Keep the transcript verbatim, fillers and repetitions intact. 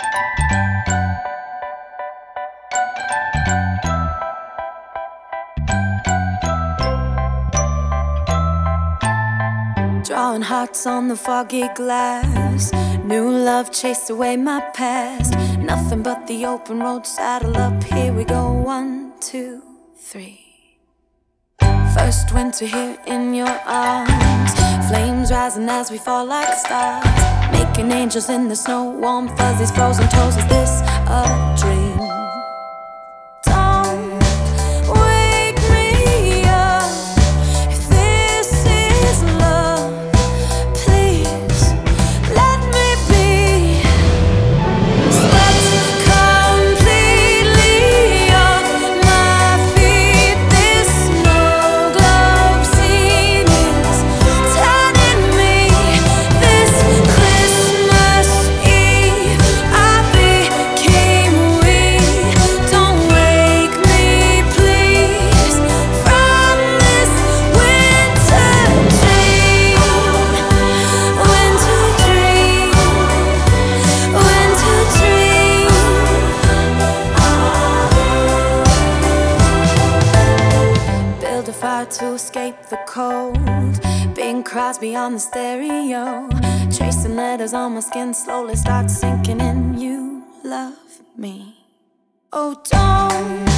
Drawing hearts on the foggy glass. New love chased away my past. Nothing but the open road, saddle up, here we go. One, two, three. First winter here in your arms. Flames rising as we fall like stars. Making angels in the snow, warm fuzzies, frozen toes. Is this a dream? Fire to escape the cold. Bing Crosby on the stereo. Tracing letters on my skin, slowly start sinking in. You love me. Oh, don't